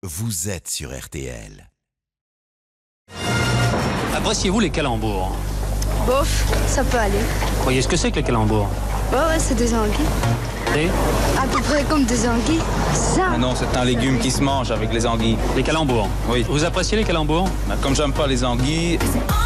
vous êtes sur RTL. Appréciez-vous les calembours? Bof, ça peut aller. Vous voyez ce que c'est que les calembours? Ouais, c'est des anguilles. Et À peu près comme des anguilles. Ça. Mais non, c'est un légume qui se mange avec les anguilles. les calembours. Oui. Vous appréciez les calembours? Comme j'aime pas les anguilles,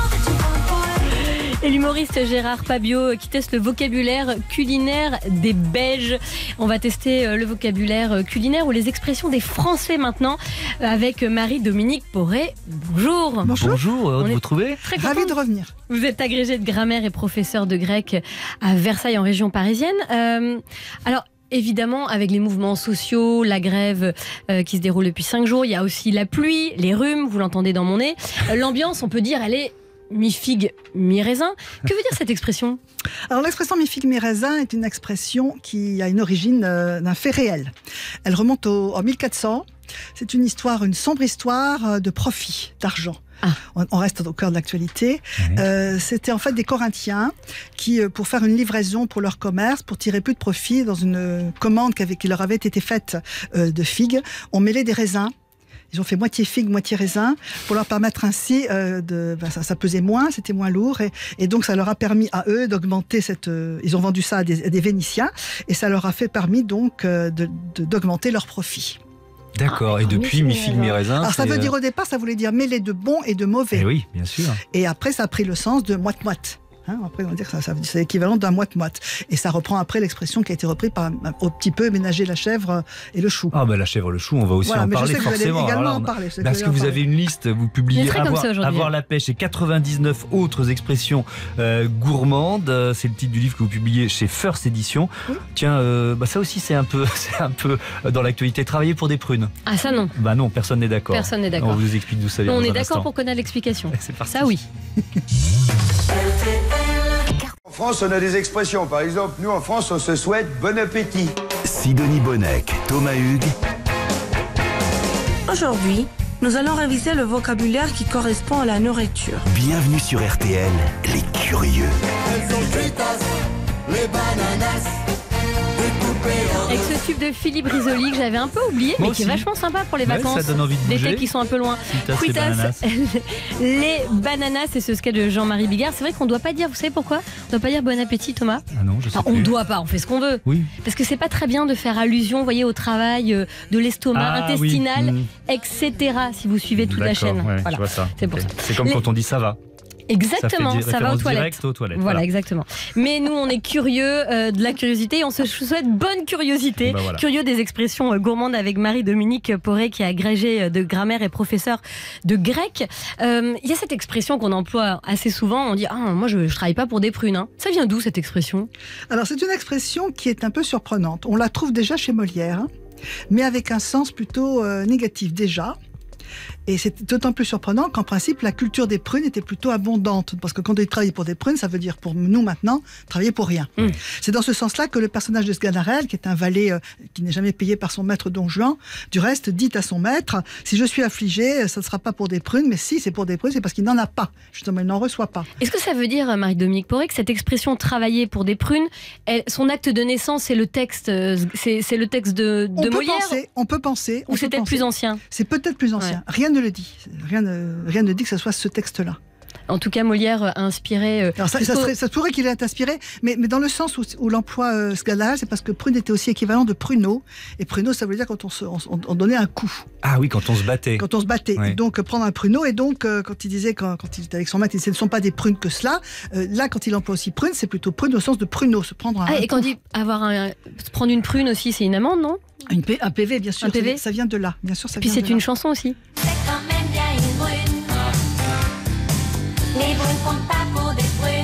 Et l'humoriste Gérard Pabio qui teste le vocabulaire culinaire des Belges. On va tester le vocabulaire culinaire ou les expressions des Français maintenant avec Marie-Dominique Poré. Bonjour. Bonjour, heureux de vous trouver. Très Ravi contente. de revenir. Vous êtes agrégé de grammaire et professeur de grec à Versailles en région parisienne. Alors, évidemment, avec les mouvements sociaux, la grève qui se déroule depuis 5 jours, il y a aussi la pluie, les rhumes, vous l'entendez dans mon nez. L'ambiance, on peut dire, elle est mi-figue, mi-raisin. Que veut dire cette expression? Alors l'expression mi-figue mi-raisin est une expression qui a une origine d'un fait réel. Elle remonte en 1400. C'est une histoire, une sombre histoire de profit, d'argent. Ah. On reste au cœur de l'actualité. Oui. C'était en fait des Corinthiens qui, pour faire une livraison pour leur commerce, pour tirer plus de profit dans une commande qui leur avait été faite de figues, ont mêlé des raisins. Ils ont fait moitié figue, moitié raisin, pour leur permettre ainsi ça pesait moins, c'était moins lourd, et donc ça leur a permis à eux d'augmenter ils ont vendu ça à des Vénitiens, et ça leur a permis donc d'augmenter leur profit. D'accord, et depuis mi-figue, mi-raisin. Alors ça veut dire au départ, ça voulait dire mêler de bon et de mauvais. Eh oui, bien sûr. Et après, ça a pris le sens de moite-moite. Après, on va dire que c'est l'équivalent d'un moite-moite. Et ça reprend après l'expression qui a été reprise par au petit peu ménager la chèvre et le chou. Ah ben la chèvre, le chou, on va aussi Voilà, en mais je parler sais que vous allez forcément. également Alors, en parler. parce que vous avez une liste, vous publiez Il est très comme ça aujourd'hui. avoir la pêche et 99 autres expressions gourmandes. C'est le titre du livre que vous publiez chez First Edition. Oui. Tiens, ça aussi c'est un peu dans l'actualité. Travailler pour des prunes. Ah ça non, Bah non, personne n'est d'accord. personne n'est On d'accord. vous explique d'où ça vient. On dans est un d'accord instant. pour connaître l'explication. C'est parti. Ça oui. En France, on a des expressions. Par exemple, nous, en France, on se souhaite bon appétit. Sidonie Bonnec, Thomas Hugues, Aujourd'hui, nous allons réviser le vocabulaire qui correspond à la nourriture. bienvenue sur RTL, les curieux. Avec ce tube de Philippe Risoli que j'avais un peu oublié, Moi mais qui est aussi. vachement sympa pour les Ouais, vacances ça donne envie de bouger. d'été qui sont un peu loin. Quitas, les bananas. Les bananas, c'est ce sketch de Jean-Marie Bigard. C'est vrai qu'on ne doit pas dire, vous savez pourquoi? On ne doit pas dire bon appétit, Thomas. Ah non, je sais Enfin, on plus. ne doit pas, on fait ce qu'on veut. Oui. Parce que c'est pas très bien de faire allusion, vous voyez, au travail de l'estomac, Ah, intestinal, oui. etc. Si vous suivez toute la D'accord, chaîne. ouais, Voilà. je vois ça. C'est pour Ok. ça. C'est comme Les- quand on dit ça va. Exactement, ça, fait ça va aux référence toilettes. directe aux toilettes. Voilà, exactement. Mais nous, on est curieux de la curiosité et on se souhaite bonne curiosité. Bah voilà. Curieux des expressions gourmandes avec Marie-Dominique Poré qui est agrégée de grammaire et professeur de grec. Il y a cette expression qu'on emploie assez souvent. On dit « Ah, moi, je travaille pas pour des prunes. Hein. » Ça vient d'où cette expression? Alors c'est une expression qui est un peu surprenante. On la trouve déjà chez Molière, mais avec un sens plutôt négatif déjà. Et c'est d'autant plus surprenant qu'en principe, la culture des prunes était plutôt abondante. Parce que quand on dit travailler pour des prunes, ça veut dire pour nous maintenant, travailler pour rien. C'est dans ce sens-là que le personnage de Sganarelle, qui est un valet qui n'est jamais payé par son maître Don Juan, du reste dit à son maître, si je suis affligé, ça ne sera pas pour des prunes, mais si c'est pour des prunes, c'est parce qu'il n'en a pas. Justement, il n'en reçoit pas. Est-ce que ça veut dire, Marie-Dominique Poré, que cette expression « travailler pour des prunes », son acte de naissance, c'est le texte, c'est le texte de Molière? On peut penser. Ou c'est peut-être plus ancien? C'est peut-être plus ancien. Ouais. Rien ne le dit. Rien ne dit que ce soit ce texte-là. En tout cas, Molière a inspiré... Alors ça pourrait qu'il ait inspiré, mais dans le sens où l'emploi Sganarelle, c'est parce que prune était aussi équivalent de pruneau. Et pruneau, ça veut dire quand on donnait un coup. Ah oui, quand on se battait. Quand on se battait. Ouais. Et donc, prendre un pruneau. Et donc, quand il disait, quand il était avec son maître, il disait, ce ne sont pas des prunes que cela. Là, quand il emploie aussi prune, c'est plutôt prune au sens de pruneau, se prendre un. Ah, et quand on dit se prendre une prune aussi, c'est une amende, non? Un PV, bien sûr. Un PV. Ça vient de là. Bien sûr, ça Puis vient c'est de une là. chanson aussi. C'est quand même bien une brune. Les brunes font pas pour des prunes.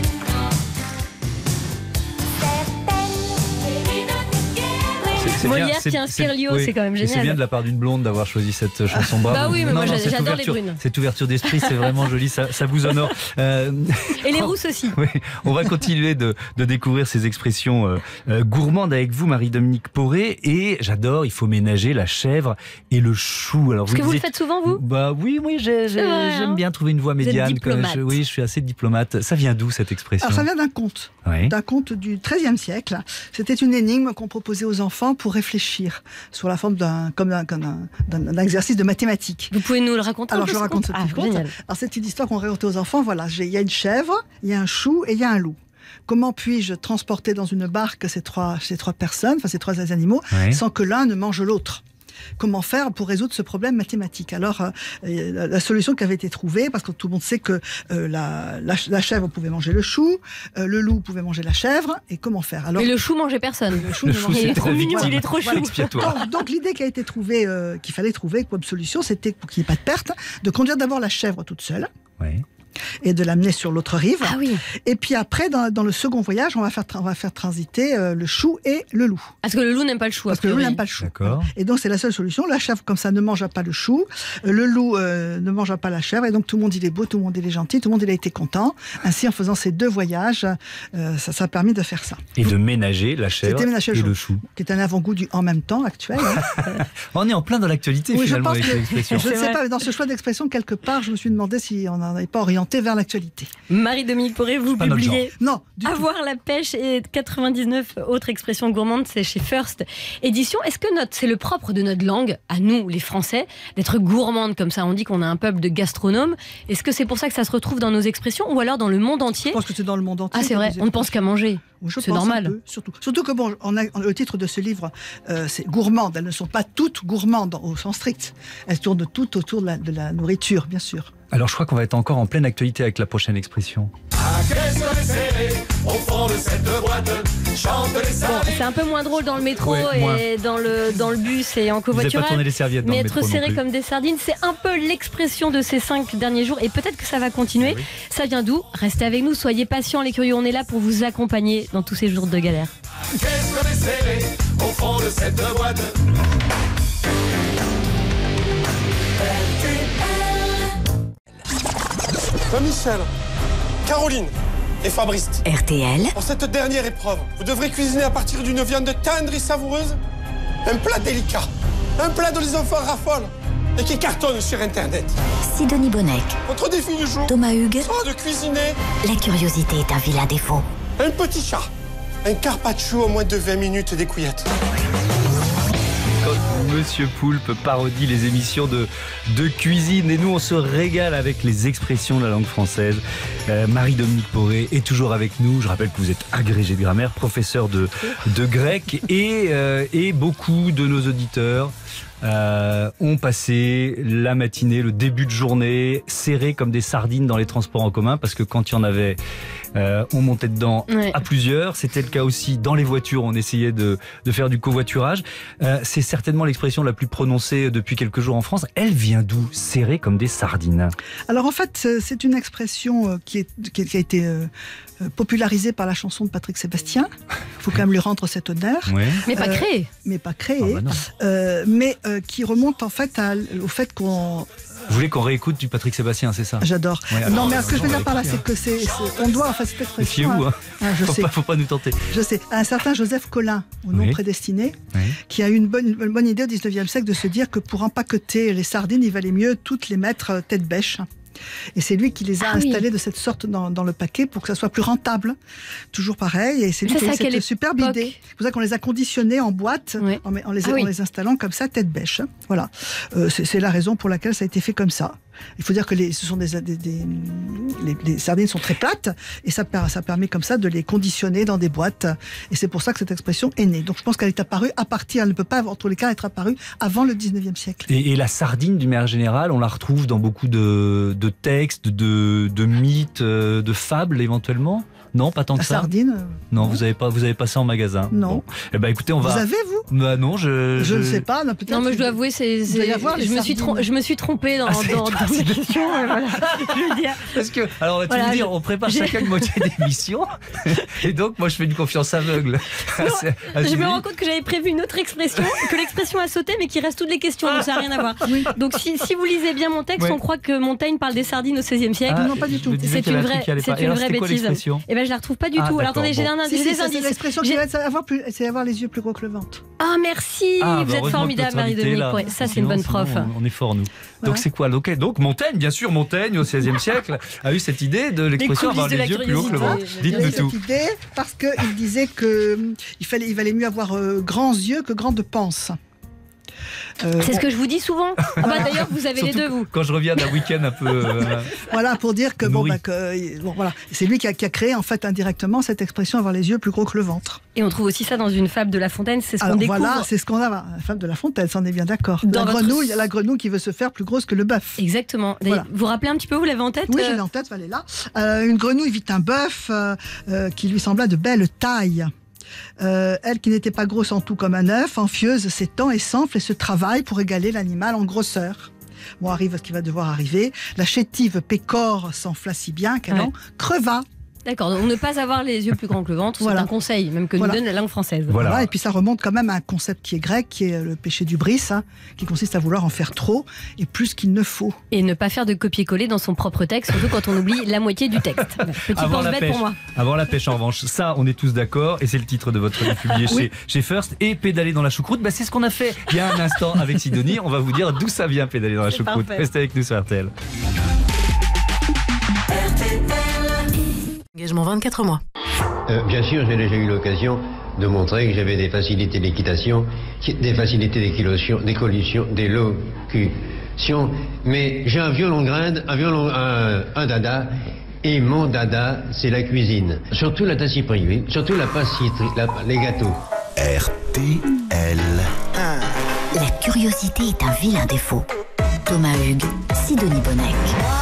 C'est bien, Molière qui inspire Lio, c'est quand même Et c'est génial. bien de la part d'une blonde d'avoir choisi cette chanson. Bravo. Bah oui, mais moi, cette j'adore les ouverture- brunes. Cette ouverture d'esprit, c'est vraiment joli, ça vous honore. Et les rousses aussi. Oui, on va continuer de découvrir ces expressions gourmandes avec vous, Marie-Dominique Poré. Et j'adore, il faut ménager la chèvre et le chou. Alors, Est-ce que vous le disiez- faites souvent, vous? Bah oui, vrai, j'aime hein. bien trouver une voix Vous êtes médiane. diplomate. Oui, je suis assez diplomate. Ça vient d'où cette expression? Alors, ça vient d'un conte. Oui. D'un conte du XIIIe siècle. C'était une énigme qu'on proposait aux enfants pour pour réfléchir, sous la forme d'un exercice de mathématiques. Vous pouvez nous le raconter? Alors je raconte ce petit conte. Alors c'est une histoire qu'on raconte aux enfants. Voilà, il y a une chèvre, il y a un chou et il y a un loup. Comment puis-je transporter dans une barque ces trois personnes, enfin ces trois animaux, sans que l'un ne mange l'autre? Comment faire pour résoudre ce problème mathématique? Alors, la solution qui avait été trouvée, parce que tout le monde sait que la chèvre pouvait manger le chou, le loup pouvait manger la chèvre, et comment faire? Alors, mais le chou mangeait personne. Le chou il est trop mignon, il est trop chou. Donc l'idée qui a été trouvée, qu'il fallait trouver comme solution, c'était, pour qu'il n'y ait pas de perte, de conduire d'abord la chèvre toute seule. Et de l'amener sur l'autre rive. Ah oui. Et puis après, dans le second voyage, on va faire transiter le chou et le loup. Parce que le loup n'aime pas le chou. Parce que le loup n'aime pas le chou. D'accord. Et donc c'est la seule solution. La chèvre, comme ça, ne mangea pas le chou. Le loup ne mangea pas la chèvre. Et donc tout le monde il est beau, tout le monde il est gentil, tout le monde il a été content. Ainsi, en faisant ces deux voyages, ça a permis de faire ça. Et de ménager la chèvre et le chou. Qui est un avant-goût du en même temps actuel. On est en plein dans l'actualité finalement avec cette expression. Je ne sais pas, mais dans ce choix d'expression, quelque part, je me suis demandé si on n'en avait pas orienté vers l'actualité. Marie-Dominique Poré, vous publiez Avoir la pêche et 99 autres expressions gourmandes, c'est chez First Édition. Est-ce que c'est le propre de notre langue, à nous les Français, d'être gourmande comme ça? On dit qu'on a un peuple de gastronomes. Est-ce que c'est pour ça que ça se retrouve dans nos expressions ou alors dans le monde entier? Je pense que c'est dans le monde entier. Ah c'est vrai, on ne pense qu'à manger. C'est normal. Surtout que le titre de ce livre, c'est gourmande. Elles ne sont pas toutes gourmandes au sens strict. Elles tournent toutes autour de la nourriture, bien sûr. Alors je crois qu'on va être encore en pleine actualité avec la prochaine expression. C'est un peu moins drôle dans le métro et dans le bus et en covoiturage. Vous n'avez pas tourné les serviettes dans mais le métro être serré comme des sardines, c'est un peu l'expression de ces 5 derniers jours et peut-être que ça va continuer. Oui. Ça vient d'où? Restez avec nous, soyez patients les curieux, on est là pour vous accompagner dans tous ces jours de galère. Qu'est-ce qu'on est serré au fond de cette boîte? Michel, Caroline et Fabrice. RTL. Pour cette dernière épreuve, vous devrez cuisiner à partir d'une viande tendre et savoureuse un plat délicat, un plat dont les enfants raffolent et qui cartonne sur Internet. Sidonie Bonnec. Votre défi du jour, Thomas Hugues, sera de cuisiner. La curiosité est un vilain défaut. Un petit chat, un carpaccio en moins de 20 minutes des couillettes. Monsieur Poulpe parodie les émissions de cuisine et nous on se régale avec les expressions de la langue française. Marie-Dominique Poré est toujours avec nous. Je rappelle que vous êtes agrégé de grammaire, professeur de grec et beaucoup de nos auditeurs ont passé la matinée, le début de journée serrés comme des sardines dans les transports en commun parce que quand il y en avait on montait dedans à plusieurs. C'était le cas aussi dans les voitures. On essayait de faire du covoiturage. C'est certainement l'expression la plus prononcée depuis quelques jours en France. Elle vient d'où? Serré comme des sardines. Alors en fait, c'est une expression qui a été popularisée par la chanson de Patrick Sébastien. Il faut quand même lui rendre cet honneur. Ouais. Mais pas créée. Mais pas créée. Mais qui remonte en fait au fait qu'on... Vous voulez qu'on réécoute du Patrick Sébastien, c'est ça? J'adore. Ouais, non, mais ce que je veux dire par là, c'est que on doit en fait cette expression. Méfiez-vous, hein. Faut pas nous tenter. Je sais. Un certain Joseph Collin, au nom prédestiné, qui a eu une bonne idée au 19e siècle de se dire que pour empaqueter les sardines, il valait mieux toutes les mettre tête bêche. Et c'est lui qui les a installés de cette sorte dans le paquet pour que ça soit plus rentable. Toujours pareil. Et c'est lui qui a eu cette superbe idée. C'est pour ça qu'on les a conditionnés en boîte, en les installant comme ça, tête bêche. Voilà. C'est la raison pour laquelle ça a été fait comme ça. Il faut dire que les sardines sont très plates et ça permet comme ça de les conditionner dans des boîtes. Et c'est pour ça que cette expression est née. Donc je pense qu'elle est apparue elle ne peut pas, en tous les cas, être apparue avant le 19e siècle. Et la sardine, d'une manière générale, on la retrouve dans beaucoup de textes, de mythes, de fables éventuellement? Non, pas tant que ça. Sardine. Non, vous avez pas ça en magasin. Non. Bon. Eh ben écoutez, on va. Vous avez vous? Bah non, je ne sais pas. Non, mais je dois avouer, je me suis trompée dans la question. Voilà. Je veux dire. Parce que alors tu veux dire, on prépare chacun une moitié d'émission, et donc moi je fais une confiance aveugle. Je me rends compte que j'avais prévu une autre expression, que l'expression a sauté, mais qu'il reste toutes les questions, donc ça n'a rien à voir. Oui. Donc si vous lisez bien mon texte, on croit que Montaigne parle des sardines au XVIe siècle. Non, pas du tout. C'est une vraie bêtise. là je la retrouve pas du tout. Alors attendez, j'ai un indice. C'est l'expression qui va c'est avoir les yeux plus gros que le ventre. Ah merci, vous êtes formidable Marie-Dominique Poré. Ça c'est une bonne prof. On est fort nous. Voilà. Donc c'est quoi? Donc Montaigne, bien sûr, Montaigne au XVIe siècle a eu cette idée de l'expression avoir les yeux plus hauts que le ventre. Dites-nous tout. Cette idée parce qu'il disait qu'il valait mieux avoir grands yeux que grandes panses. C'est ce que je vous dis souvent. D'ailleurs, vous avez surtout les deux, vous. Quand je reviens d'un week-end un peu. Voilà, pour dire que voilà, c'est lui qui a créé en fait indirectement cette expression avoir les yeux plus gros que le ventre. Et on trouve aussi ça dans une fable de La Fontaine. C'est ce qu'on découvre. Voilà, c'est ce qu'on a. La fable de La Fontaine, ça on est bien d'accord. La grenouille qui veut se faire plus grosse que le bœuf. Exactement. Voilà. Vous vous rappelez un petit peu, vous l'avez en tête? Oui, je l'ai en tête. Elle est là. Une grenouille vit un bœuf qui lui sembla de belle taille. Elle qui n'était pas grosse en tout comme un œuf, envieuse s'étend et s'enfle et se travaille pour égaler l'animal en grosseur. Bon, arrive ce qui va devoir arriver. La chétive pécore s'enfla si bien qu'elle en creva. D'accord, donc ne pas avoir les yeux plus grands que le ventre, c'est un conseil, même que nous donne la langue française. Voilà. Et puis ça remonte quand même à un concept qui est grec, qui est le péché du bris, qui consiste à vouloir en faire trop et plus qu'il ne faut. Et ne pas faire de copier-coller dans son propre texte, surtout quand on oublie la moitié du texte. Petit pense-bête pour moi. Avoir la pêche en revanche, ça on est tous d'accord, et c'est le titre de votre livre publié chez First. Et pédaler dans la choucroute, c'est ce qu'on a fait il y a un instant avec Sidonie. On va vous dire d'où ça vient pédaler dans la choucroute. Restez avec nous sur RTL. Engagement 24 mois. Bien sûr, j'ai déjà eu l'occasion de montrer que j'avais des facilités d'équitation, des facilités d'élocution, mais j'ai un violon grinde, un dada, et mon dada, c'est la cuisine. Surtout la tassie-privée, surtout la pâtisserie, les gâteaux. RTL. La curiosité est un vilain défaut. Thomas Hugues, Sidonie Bonnec.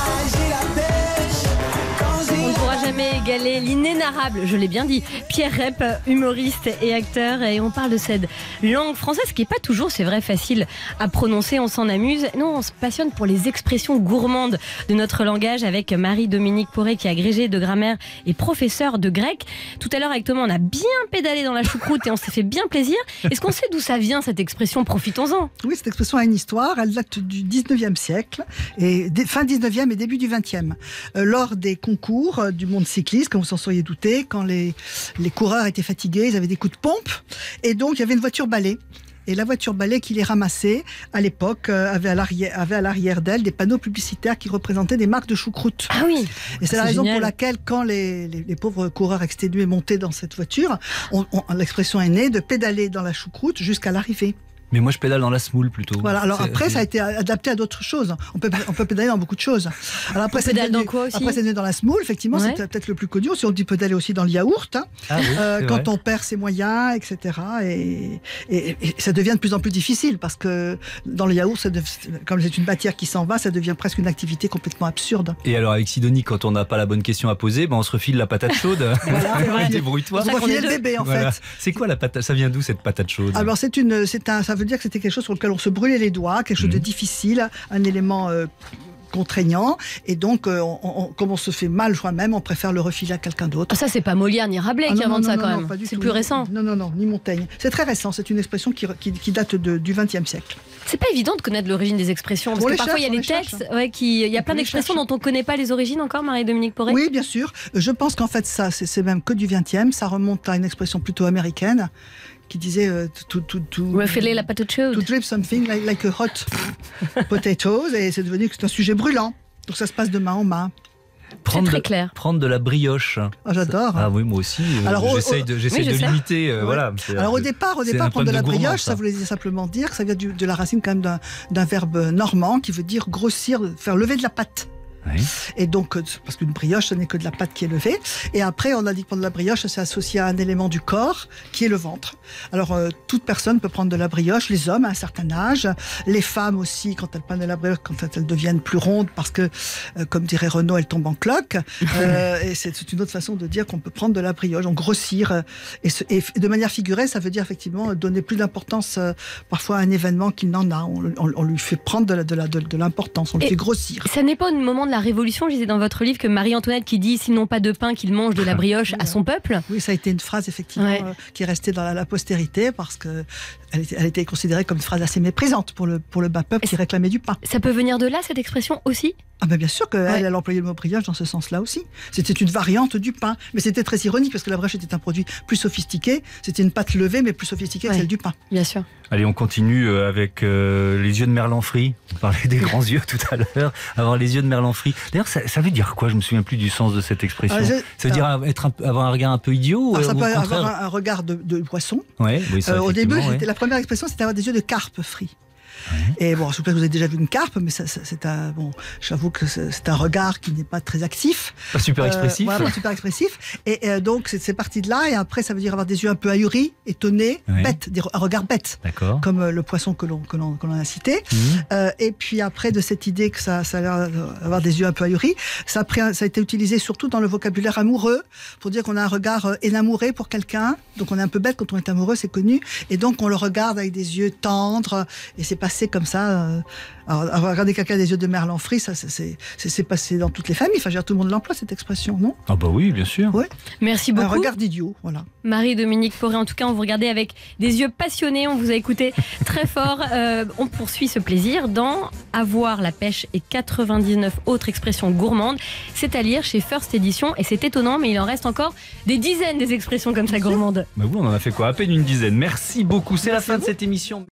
On ne pourra jamais égaler l'inénarrable, je l'ai bien dit, Pierre Rep, humoriste et acteur. Et on parle de cette langue française qui n'est pas toujours, c'est vrai, facile à prononcer. On s'en amuse. Nous, on se passionne pour les expressions gourmandes de notre langage avec Marie-Dominique Poré, qui est agrégée de grammaire et professeure de grec. Tout à l'heure, avec Thomas, on a bien pédalé dans la choucroute et on s'est fait bien plaisir. Est-ce qu'on sait d'où ça vient, cette expression? Profitons-en. Oui, cette expression a une histoire. Elle date du 19e siècle, et fin 19e et début du 20e. Lors des concours du monde cycliste, comme vous en seriez douté, quand les coureurs étaient fatigués, ils avaient des coups de pompe, et donc il y avait une voiture balai. Et la voiture balai qui les ramassait, à l'époque, avait à l'arrière d'elle des panneaux publicitaires qui représentaient des marques de choucroute. Ah oui. Et c'est la raison pour laquelle, quand les pauvres coureurs exténués montaient dans cette voiture, l'expression est née de pédaler dans la choucroute jusqu'à l'arrivée. Mais moi, je pédale dans la semoule plutôt. Voilà. Alors après, ça a été adapté à d'autres choses. On peut pédaler dans beaucoup de choses. Alors après, c'est dans quoi aussi? Après, c'est né dans la semoule. Effectivement, c'est peut-être le plus connu. Si on dit pédaler aussi dans le yaourt, quand on perd ses moyens, etc. Et ça devient de plus en plus difficile parce que dans le yaourt, comme c'est une matière qui s'en va, ça devient presque une activité complètement absurde. Et alors avec Sidonie, quand on n'a pas la bonne question à poser, on se refile la patate chaude. Voilà, débrouille-toi. On refile le bébé en fait. C'est quoi la patate? Ça vient d'où cette patate chaude? Alors ça veut dire que c'était quelque chose sur lequel on se brûlait les doigts, quelque chose de difficile, un élément contraignant, et donc comme on se fait mal soi-même, on préfère le refiler à quelqu'un d'autre. Ça, c'est pas Molière ni Rabelais qui inventent ça quand même. C'est plus récent. Non, ni Montaigne. C'est très récent, c'est une expression qui date du XXe siècle. C'est pas évident de connaître l'origine des expressions, parce que parfois il y a des textes, il y a plein d'expressions dont on connaît pas les origines encore, Marie-Dominique Poré. Oui, bien sûr. Je pense qu'en fait ça, c'est même que du XXe, ça remonte à une expression plutôt américaine, qui disait refiler la patate chaude. To drip something like a hot potato, et c'est devenu un sujet brûlant. Donc ça se passe de main en main. C'est très clair. Prendre de la brioche. Ah, j'adore. Ah oui, moi aussi. J'essaye de limiter. Voilà. Alors au départ, prendre de la brioche, ça voulait simplement dire que ça vient de la racine quand même d'un verbe normand qui veut dire grossir, faire lever de la pâte. Oui. Et donc, parce qu'une brioche, ce n'est que de la pâte qui est levée. Et après, on a dit que prendre de la brioche, c'est associé à un élément du corps qui est le ventre. Alors, toute personne peut prendre de la brioche, les hommes à un certain âge, les femmes aussi, quand elles prennent de la brioche, quand elles deviennent plus rondes, parce que, comme dirait Renaud, elles tombent en cloque. Et c'est une autre façon de dire qu'on peut prendre de la brioche, donc grossir. Et de manière figurée, ça veut dire effectivement donner plus d'importance parfois à un événement qu'il n'en a. On lui fait prendre de l'importance, on le fait grossir. Ça n'est pas au moment de la Révolution, je disais dans votre livre que Marie-Antoinette qui dit « s'ils n'ont pas de pain, qu'ils mangent de la brioche à son peuple ». Oui, ça a été une phrase effectivement qui est restée dans la postérité parce qu'elle était considérée comme une phrase assez méprisante pour le bas peuple qui réclamait du pain. Ça peut venir de là, cette expression aussi ? Ah ben bien sûr qu'elle elle employait le mot brioche dans ce sens-là aussi. C'était une variante du pain. Mais c'était très ironique parce que la brioche était un produit plus sophistiqué. C'était une pâte levée mais plus sophistiquée que celle du pain. Bien sûr. Allez, on continue avec les yeux de merlan frit. On parlait des grands yeux tout à l'heure. Avoir les yeux de merlan frit. D'ailleurs, ça veut dire quoi? Je me souviens plus du sens de cette expression. Ça veut dire avoir un regard un peu idiot? Ça peut avoir un regard de poisson. Ouais, oui, ça, au début, la première expression, c'était avoir des yeux de carpe frits. Et bon, je suppose que vous avez déjà vu une carpe, mais c'est j'avoue que c'est un regard qui n'est pas très actif. Pas super expressif. Voilà, pas super expressif. Et donc, c'est parti de là. Et après, ça veut dire avoir des yeux un peu ahuris, étonnés, bêtes, un regard bête. D'accord. Comme le poisson que l'on a cité. Et puis après, de cette idée que ça a l'air d'avoir des yeux un peu ahuris, ça a été utilisé surtout dans le vocabulaire amoureux, pour dire qu'on a un regard énamouré pour quelqu'un. Donc, on est un peu bête quand on est amoureux, c'est connu. Et donc, on le regarde avec des yeux tendres. Et c'est passé comme ça. Alors, regarder quelqu'un des yeux de merlan frit, ça c'est passé dans toutes les familles. Enfin, tout le monde l'emploie, cette expression, non? Ah bah oui, bien sûr. Ouais. Merci beaucoup. Un regard d'idiot, voilà. Marie-Dominique Poré, en tout cas, on vous regardait avec des yeux passionnés, on vous a écouté très fort. On poursuit ce plaisir dans Avoir la pêche et 99 autres expressions gourmandes. C'est à lire chez First Edition et c'est étonnant, mais il en reste encore des dizaines des expressions comme ça gourmandes. Bah oui, on en a fait quoi? À peine une dizaine. Merci beaucoup. C'est la fin de cette émission.